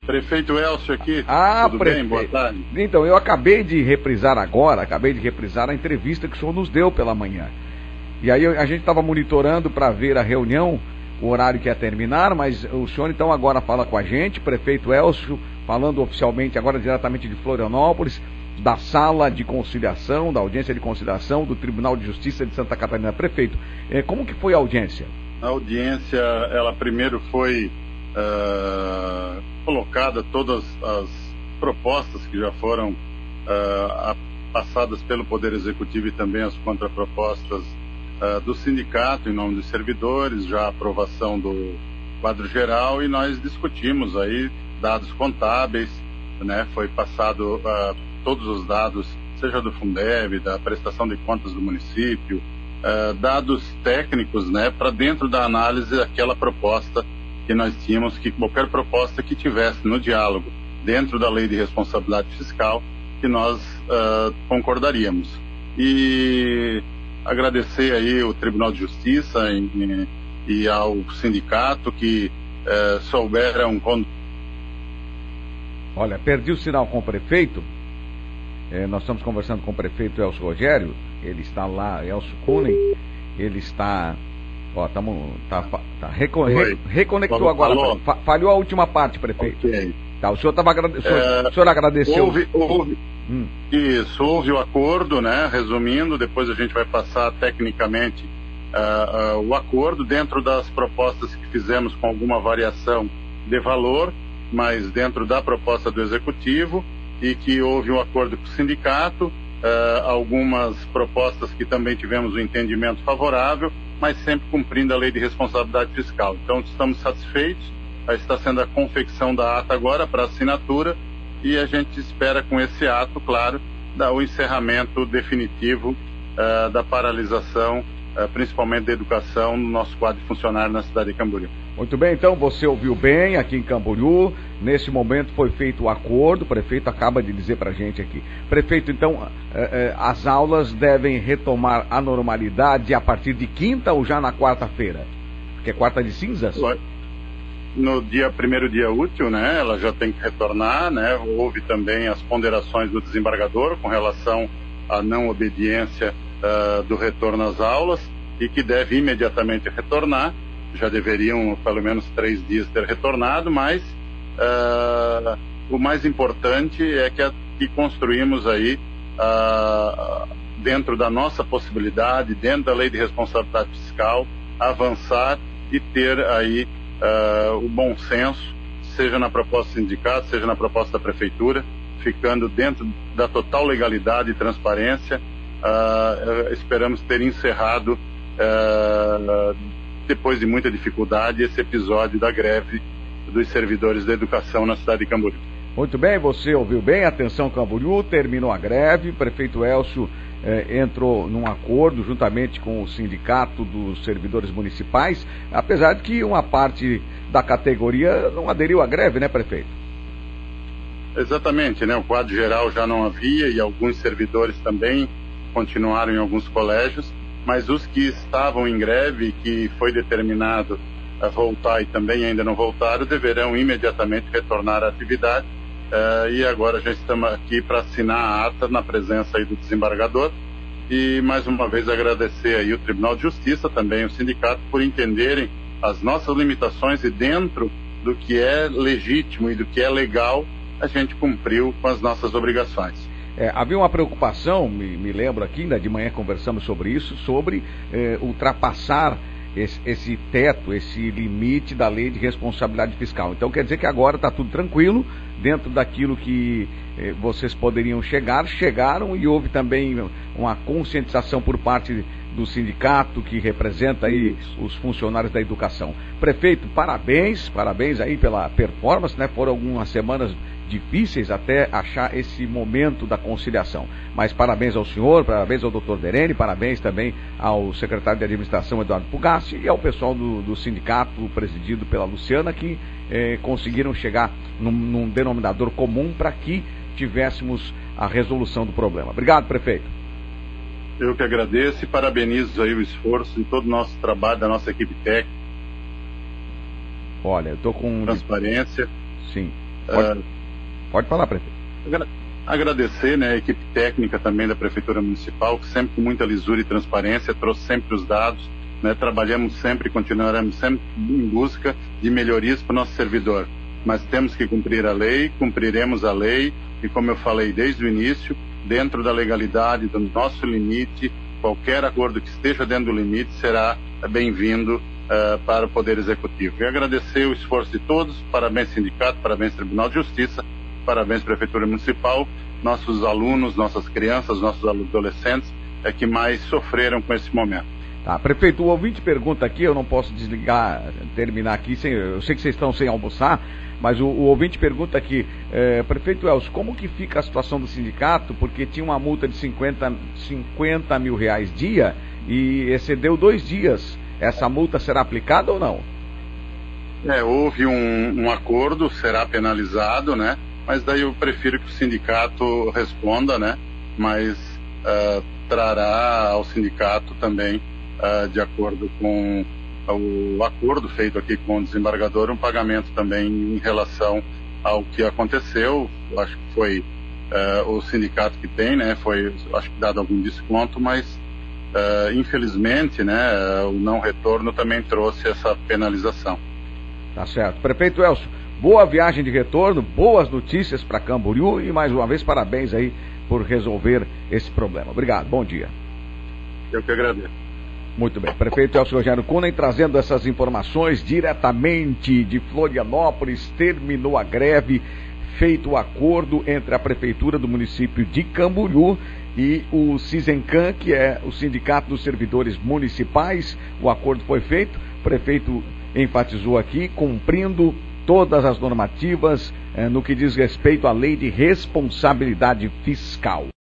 Prefeito Elcio aqui. Tudo bem? Boa tarde. Então, eu acabei de reprisar a entrevista que o senhor nos deu pela manhã. E aí a gente estava monitorando para ver a reunião, o horário que ia terminar, mas o senhor então agora fala com a gente, prefeito Elcio, falando oficialmente agora diretamente de Florianópolis, da sala de conciliação, da audiência de conciliação do Tribunal de Justiça de Santa Catarina. Prefeito, como que foi a audiência? A audiência, ela primeiro foi colocada todas as propostas que já foram passadas pelo Poder Executivo e também as contrapropostas do sindicato em nome dos servidores, já a aprovação do quadro geral, e nós discutimos aí dados contábeis, né? Foi passado todos os dados, seja do Fundeb, da prestação de contas do município, dados técnicos, né, para dentro da análise daquela proposta que nós tínhamos, que qualquer proposta que tivesse no diálogo dentro da lei de responsabilidade fiscal, que nós concordaríamos. E agradecer aí o Tribunal de Justiça e ao sindicato que souberam... Olha, perdi o sinal com o prefeito. Nós estamos conversando com o prefeito Elcio Rogério, ele está lá, Elcio Kunen, ele está... reconectou agora. Falhou a última parte, prefeito. Okay. Tá, o senhor o senhor agradeceu. Houve o acordo, né? Resumindo, depois a gente vai passar tecnicamente o acordo dentro das propostas que fizemos com alguma variação de valor, mas dentro da proposta do Executivo, e que houve um acordo com o sindicato, algumas propostas que também tivemos um entendimento favorável, mas sempre cumprindo a lei de responsabilidade fiscal. Então estamos satisfeitos, está sendo a confecção da ata agora para assinatura, e a gente espera com esse ato, claro, o encerramento definitivo da paralisação, principalmente da educação, no nosso quadro funcionário na cidade de Camboriú. Muito bem, então você ouviu bem aqui em Camboriú, nesse momento foi feito o acordo, o prefeito acaba de dizer pra gente aqui. Prefeito, então, as aulas devem retomar a normalidade a partir de quinta ou já na quarta-feira? Porque é quarta de cinzas? No primeiro dia útil, né, ela já tem que retornar, né, houve também as ponderações do desembargador com relação à não obediência do retorno às aulas, e que deve imediatamente retornar. Já deveriam pelo menos 3 dias ter retornado, mas o mais importante é que construímos aí dentro da nossa possibilidade, dentro da lei de responsabilidade fiscal, avançar e ter aí o bom senso, seja na proposta do sindicato, seja na proposta da prefeitura, ficando dentro da total legalidade e transparência. Esperamos ter encerrado, depois de muita dificuldade, esse episódio da greve dos servidores da educação na cidade de Camboriú. Muito bem, você ouviu bem, atenção Camboriú, terminou a greve, o prefeito Elcio entrou num acordo juntamente com o sindicato dos servidores municipais, apesar de que uma parte da categoria não aderiu à greve, né, prefeito? Exatamente, né? O quadro geral já não havia, e alguns servidores também continuaram em alguns colégios, mas os que estavam em greve, que foi determinado a voltar e também ainda não voltaram, deverão imediatamente retornar à atividade. E agora já estamos aqui para assinar a ata na presença aí do desembargador, e mais uma vez agradecer aí o Tribunal de Justiça, também o sindicato, por entenderem as nossas limitações, e dentro do que é legítimo e do que é legal, a gente cumpriu com as nossas obrigações. Havia uma preocupação, me lembro aqui, ainda de manhã conversamos sobre isso, sobre ultrapassar esse teto, esse limite da lei de responsabilidade fiscal. Então quer dizer que agora está tudo tranquilo, dentro daquilo que vocês poderiam chegaram, e houve também uma conscientização por parte do sindicato que representa aí os funcionários da educação. Prefeito, parabéns aí pela performance, né? Foram algumas semanas difíceis até achar esse momento da conciliação. Mas parabéns ao senhor, parabéns ao Dr. Derene, parabéns também ao secretário de administração, Eduardo Pugassi, e ao pessoal do sindicato, presidido pela Luciana, que conseguiram chegar num denominador comum para que tivéssemos a resolução do problema. Obrigado, prefeito. Eu que agradeço e parabenizo aí o esforço e todo o nosso trabalho, da nossa equipe técnica. Olha, eu estou com... Transparência. Sim. Pode falar, prefeito. Agradecer, né, a equipe técnica também da Prefeitura Municipal, que sempre com muita lisura e transparência trouxe sempre os dados, né, trabalhamos sempre, continuaremos sempre em busca de melhorias para o nosso servidor. Mas temos que cumprir a lei, cumpriremos a lei e, como eu falei desde o início, dentro da legalidade, do nosso limite, qualquer acordo que esteja dentro do limite será bem-vindo para o Poder Executivo. E agradecer o esforço de todos, parabéns sindicato, parabéns Tribunal de Justiça, parabéns Prefeitura Municipal, nossos alunos, nossas crianças, nossos adolescentes que mais sofreram com esse momento. Tá, prefeito, o ouvinte pergunta aqui, eu não posso desligar, terminar aqui, eu sei que vocês estão sem almoçar, mas o ouvinte pergunta aqui, prefeito Elcio, como que fica a situação do sindicato, porque tinha uma multa de 50 mil reais dia e excedeu 2 dias, essa multa será aplicada ou não? Houve um acordo, será penalizado, né? Mas daí eu prefiro que o sindicato responda, né? Mas trará ao sindicato também, de acordo com o acordo feito aqui com o desembargador, um pagamento também em relação ao que aconteceu. Eu acho que foi o sindicato que tem, né? Foi, acho que dado algum desconto, mas infelizmente, né? O não retorno também trouxe essa penalização. Tá certo. Prefeito Elcio, boa viagem de retorno, boas notícias para Camboriú e mais uma vez parabéns aí por resolver esse problema. Obrigado, bom dia. Eu que agradeço. Muito bem, prefeito Elcio Rogério Cunha trazendo essas informações diretamente de Florianópolis. Terminou a greve, feito o acordo entre a prefeitura do município de Camboriú e o Cisencan, que é o Sindicato dos Servidores Municipais. O acordo foi feito, o prefeito enfatizou aqui, cumprindo todas as normativas no que diz respeito à lei de responsabilidade fiscal.